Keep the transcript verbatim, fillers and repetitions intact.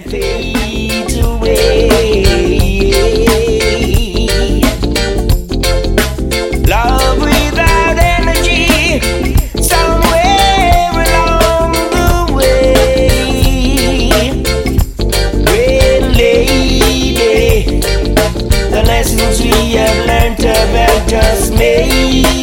fades away. Love without energy, somewhere along the way. Great lady, the lessons we have learned about just made.